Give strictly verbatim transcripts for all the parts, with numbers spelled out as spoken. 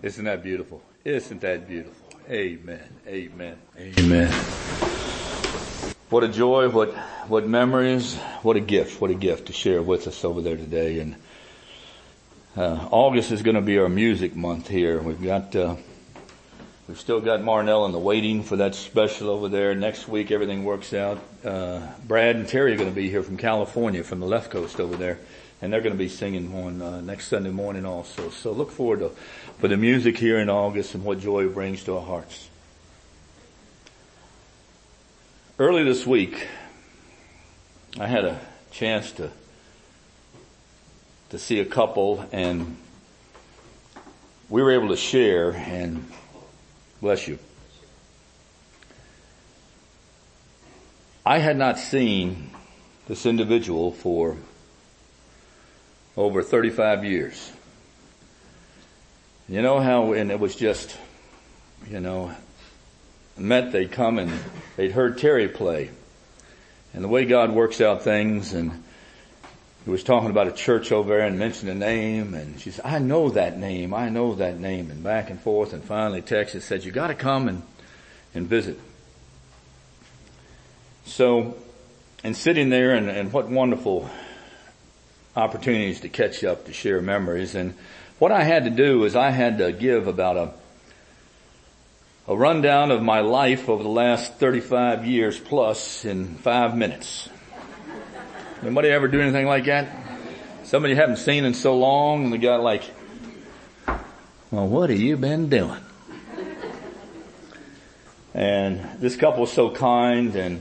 Isn't that beautiful? Isn't that beautiful? Amen. Amen. Amen. What a joy, what, what memories, what a gift, what a gift to share with us over there today. And, uh, August is going to be our music month here. We've got, uh, we've still got Marnell in the waiting for that special over there. Next week everything works out. Uh, Brad and Terry are going to be here from California, from the left coast over there. And they're going to be singing on uh, next Sunday morning also. So look forward to for the music here in August and what joy it brings to our hearts. Early this week, I had a chance to to see a couple, and we were able to share, and bless you. I had not seen this individual for over thirty-five years. You know how, and it was just, you know, met, they'd come and they'd heard Terry play. And the way God works out things, and he was talking about a church over there and mentioned a name, and she said, I know that name, I know that name, and back and forth, and finally texted, said, you gotta come and, and visit. So, and sitting there, and, and what wonderful opportunities to catch up, to share memories. And what I had to do is I had to give about a a rundown of my life over the last thirty-five years plus in five minutes. Anybody ever do anything like that? Somebody you haven't seen in so long, and they got like, well, what have you been doing? And this couple was so kind, and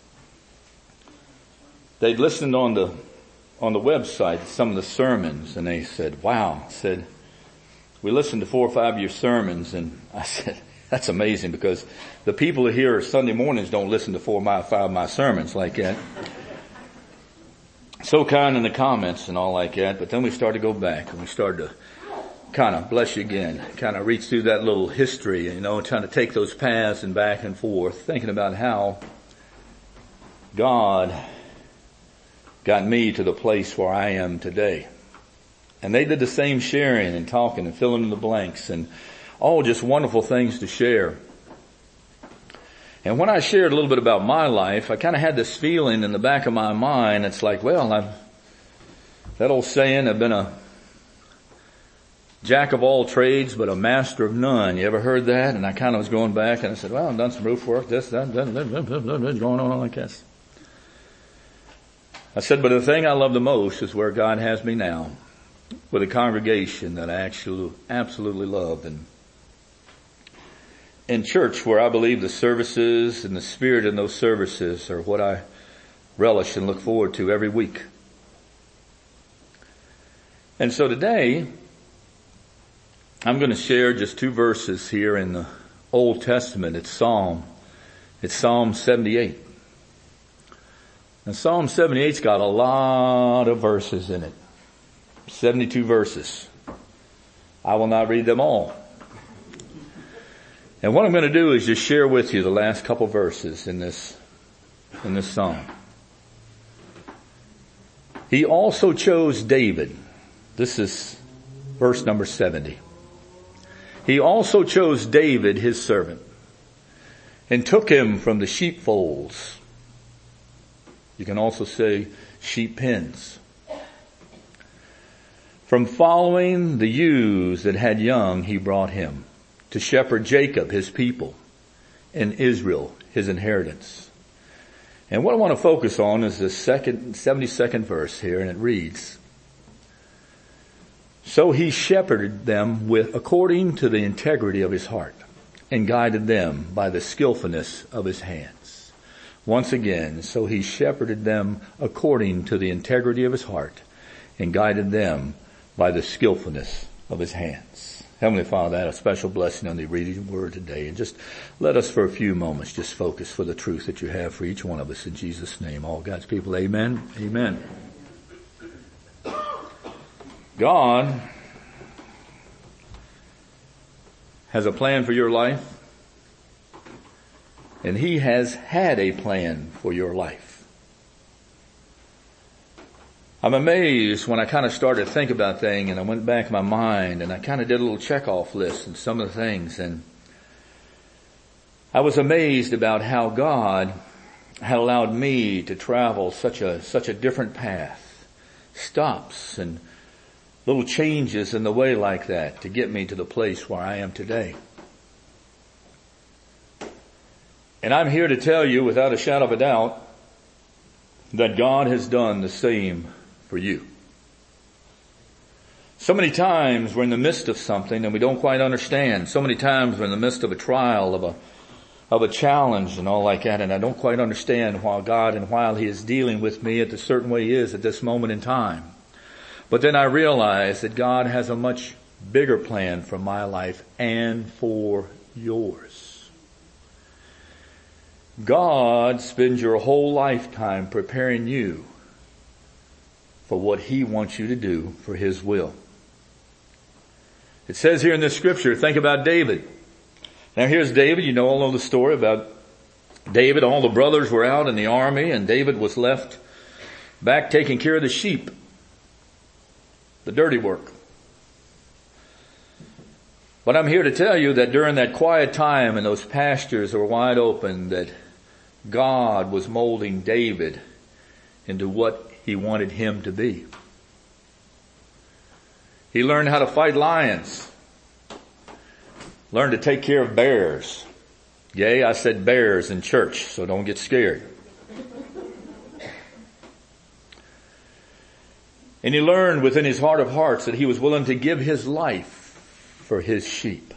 they'd listened on the on the website some of the sermons, and they said, wow, said, we listened to four or five of your sermons. And I said, that's amazing, because the people who hear Sunday mornings don't listen to four or five of my sermons like that. So kind in the comments and all like that. But then we started to go back, and we started to kind of, bless you again, kind of reach through that little history, you know, trying to take those paths and back and forth, thinking about how God got me to the place where I am today. And they did the same sharing and talking and filling in the blanks, and all just wonderful things to share. And when I shared a little bit about my life, I kind of had this feeling in the back of my mind. It's like, well, I've, that old saying, I've been a jack of all trades, but a master of none. You ever heard that? And I kind of was going back, and I said, well, I've done some roof work, this, that, that, that, that, that, that going on like this. I said, but the thing I love the most is where God has me now, with a congregation that I actually absolutely love, and in church where I believe the services and the spirit in those services are what I relish and look forward to every week. And so today, I'm going to share just two verses here in the Old Testament. It's Psalm, it's Psalm seventy-eight. And Psalm seventy-eight's got a lot of verses in it. seventy-two verses. I will not read them all. And what I'm going to do is just share with you the last couple verses in this, in this psalm. He also chose David. This is verse number seventy. He also chose David, his servant, and took him from the sheepfolds. You can also say sheep pens. From following the ewes that had young, he brought him to shepherd Jacob, his people, and Israel, his inheritance. And what I want to focus on is the second, seventy-second verse here, and it reads, so he shepherded them with, according to the integrity of his heart, and guided them by the skillfulness of his hands. Once again, so he shepherded them according to the integrity of his heart, and guided them by the skillfulness of his hands. Heavenly Father, add a special blessing on the reading of the word today, and just let us for a few moments just focus for the truth that you have for each one of us in Jesus' name. All God's people, amen, amen. God has a plan for your life, and he has had a plan for your life. I'm amazed when I kind of started to think about things, and I went back in my mind and I kind of did a little check-off list and some of the things, and I was amazed about how God had allowed me to travel such a, such a different path, stops and little changes in the way like that to get me to the place where I am today. And I'm here to tell you without a shadow of a doubt that God has done the same for you. So many times we're in the midst of something and we don't quite understand. So many times we're in the midst of a trial, of a of a challenge and all like that, and I don't quite understand why God and while He is dealing with me at the certain way He is at this moment in time. But then I realize that God has a much bigger plan for my life and for yours. God spends your whole lifetime preparing you for what He wants you to do for His will. It says here in this scripture, think about David. Now here's David. You know all of the story about David. All the brothers were out in the army and David was left back taking care of the sheep. The dirty work. But I'm here to tell you that during that quiet time and those pastures were wide open, that God was molding David into what He wanted him to be. He learned how to fight lions. Learned to take care of bears. Yea, I said bears in church, so don't get scared. And he learned within his heart of hearts that he was willing to give his life for his sheep.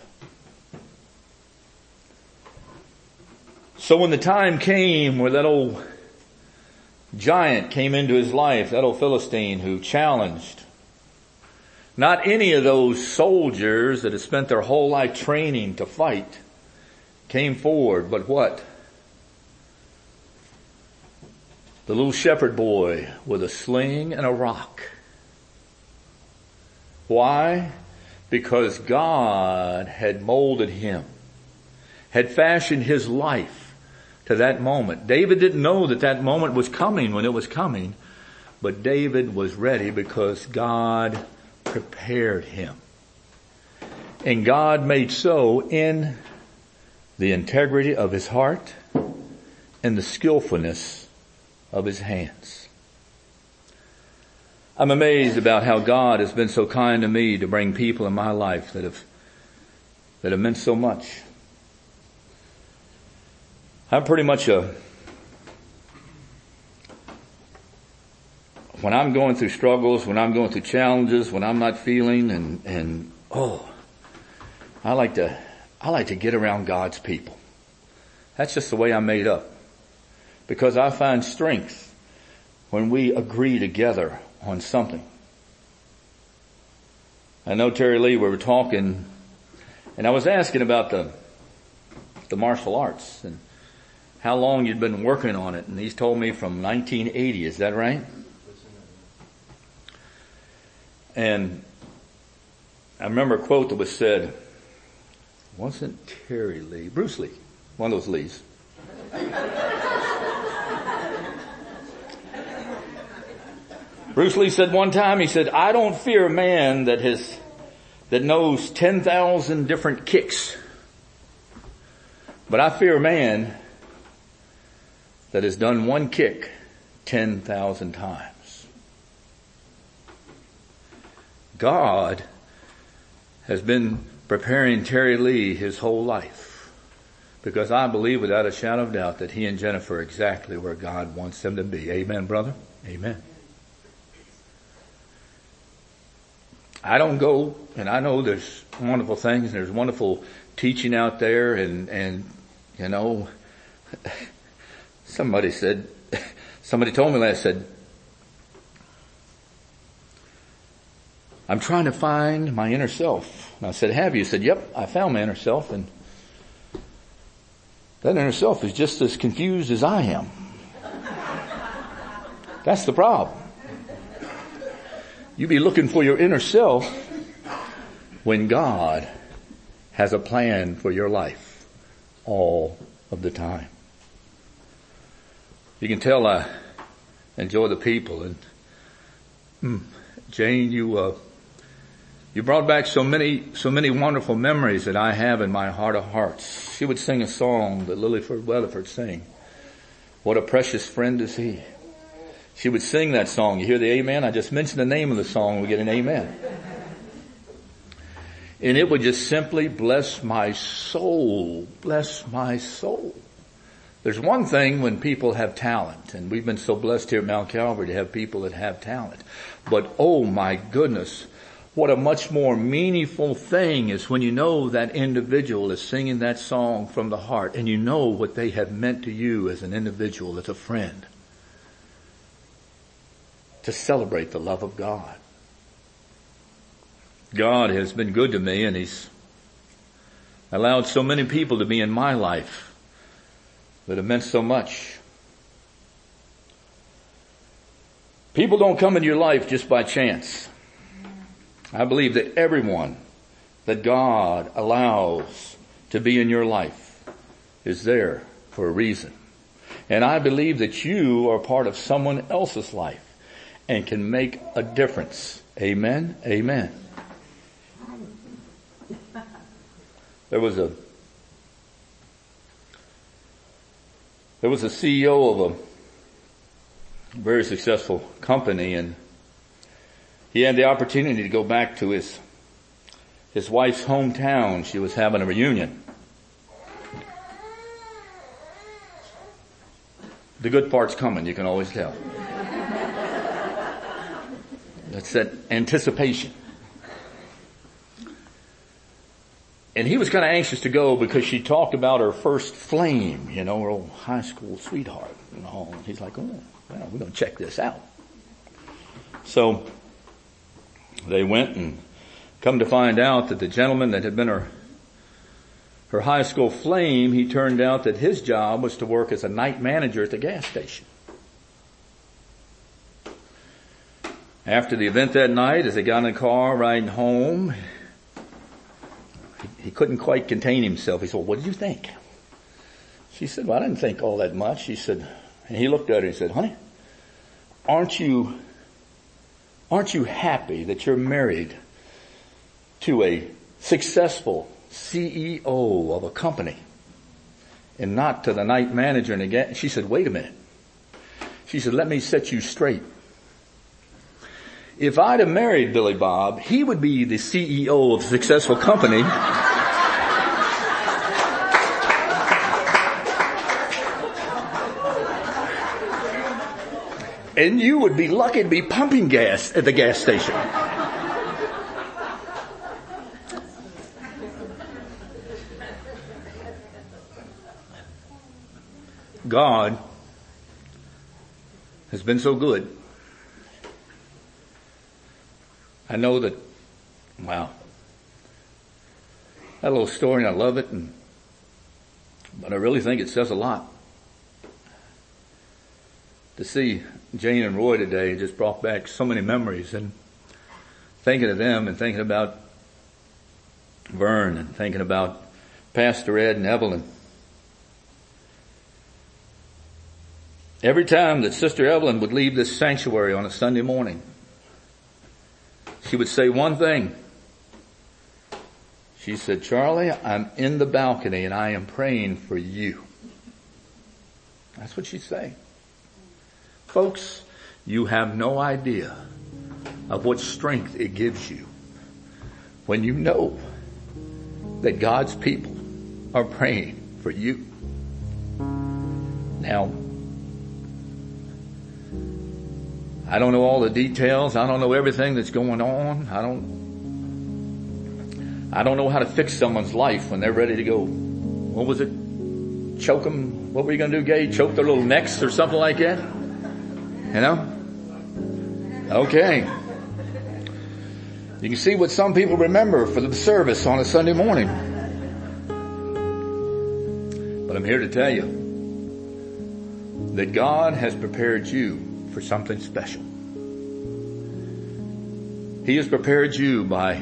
So when the time came where that old giant came into his life, that old Philistine who challenged, not any of those soldiers that had spent their whole life training to fight came forward, but what? The little shepherd boy with a sling and a rock. Why? Because God had molded him, had fashioned his life to that moment. David didn't know that that moment was coming when it was coming, but David was ready because God prepared him. And God made so in the integrity of his heart and the skillfulness of his hands. I'm amazed about how God has been so kind to me to bring people in my life that have, that have meant so much. I'm pretty much a, when I'm going through struggles, when I'm going through challenges, when I'm not feeling and, and, oh, I like to, I like to get around God's people. That's just the way I'm made up. Because I find strength when we agree together on something. I know Terry Lee, we were talking, and I was asking about the, the martial arts and how long you'd been working on it, and he's told me from nineteen eighty, is that right? And I remember a quote that was said, wasn't Terry Lee, Bruce Lee, one of those Lees. Bruce Lee said one time, he said, I don't fear a man that has, that knows ten thousand different kicks, but I fear a man that has done one kick ten thousand times. God has been preparing Terry Lee his whole life, because I believe without a shadow of doubt that he and Jennifer are exactly where God wants them to be. Amen, brother? Amen. I don't go, and I know there's wonderful things, and there's wonderful teaching out there, and, and, you know, somebody said, somebody told me last, said, I'm trying to find my inner self. And I said, have you? He said, yep, I found my inner self, and that inner self is just as confused as I am. That's the problem. You be looking for your inner self when God has a plan for your life all of the time. You can tell I enjoy the people, and Mm. Jane, you, uh, you brought back so many, so many wonderful memories that I have in my heart of hearts. She would sing a song that Lillyford Weatherford sang. What a precious friend is he. She would sing that song. You hear the amen? I just mentioned the name of the song. We get an amen. And it would just simply bless my soul. Bless my soul. There's one thing when people have talent, and we've been so blessed here at Mount Calvary to have people that have talent. But oh my goodness, what a much more meaningful thing is when you know that individual is singing that song from the heart and you know what they have meant to you as an individual, as a friend. To celebrate the love of God. God has been good to me, and He's allowed so many people to be in my life that have meant so much. People don't come into your life just by chance. I believe that everyone that God allows to be in your life is there for a reason. And I believe that you are part of someone else's life and can make a difference. Amen? Amen. There was a There was a C E O of a very successful company, and he had the opportunity to go back to his his wife's hometown. She was having a reunion. The good part's coming, you can always tell. That's that anticipation. And he was kind of anxious to go because she talked about her first flame, you know, her old high school sweetheart and all. And he's like, oh, well, we're going to check this out. So they went, and come to find out that the gentleman that had been her, her high school flame, he turned out that his job was to work as a night manager at the gas station. After the event that night, as they got in the car riding home, he couldn't quite contain himself. He said, well, what did you think? She said, well, I didn't think all that much. He said, and he looked at her and said, honey, aren't you, aren't you happy that you're married to a successful C E O of a company and not to the night manager? And again, she said, wait a minute. She said, let me set you straight. If I'd have married Billy Bob, he would be the C E O of a successful company. And you would be lucky to be pumping gas at the gas station. God has been so good. I know that, wow, that little story, and I love it, and, but I really think it says a lot. To see Jane and Roy today just brought back so many memories, and thinking of them and thinking about Vern and thinking about Pastor Ed and Evelyn. Every time that Sister Evelyn would leave this sanctuary on a Sunday morning, she would say one thing. She said, Charlie, I'm in the balcony and I am praying for you. That's what she'd say. Folks, you have no idea of what strength it gives you when you know that God's people are praying for you. Now, I don't know all the details. I don't know everything that's going on. I don't, I don't know how to fix someone's life when they're ready to go. What was it? Choke them? What were you going to do, Gay? Choke their little necks or something like that? You know? Okay. You can see what some people remember for the service on a Sunday morning. But I'm here to tell you that God has prepared you for something special. He has prepared you by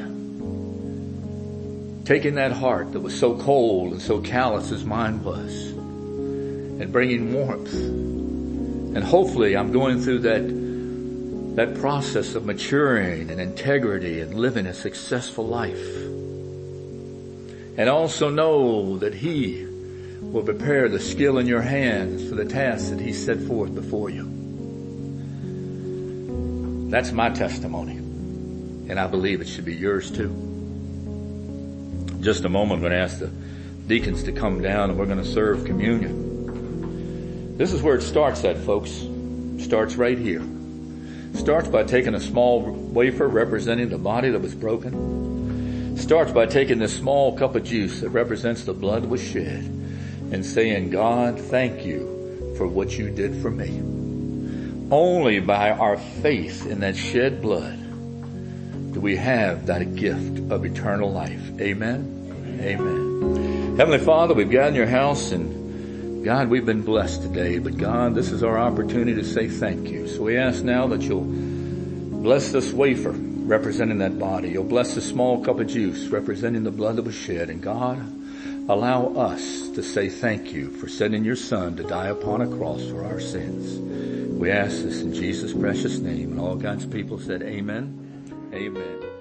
taking that heart that was so cold and so callous as mine was and bringing warmth. And hopefully I'm going through that that process of maturing and integrity and living a successful life. And also know that He will prepare the skill in your hands for the task that He set forth before you. That's my testimony, and I believe it should be yours too. In just a moment, I'm going to ask the deacons to come down and we're going to serve communion. This is where it starts at, folks. It starts right here. It starts by taking a small wafer representing the body that was broken. It starts by taking this small cup of juice that represents the blood that was shed and saying, God, thank you for what you did for me. Only by our faith in that shed blood do we have that gift of eternal life. Amen? Amen. Heavenly Father, we've got in your house, and God, we've been blessed today. But God, this is our opportunity to say thank you. So we ask now that you'll bless this wafer representing that body. You'll bless this small cup of juice representing the blood that was shed. And God, allow us to say thank you for sending your Son to die upon a cross for our sins. We ask this in Jesus' precious name. And all God's people said amen. Amen.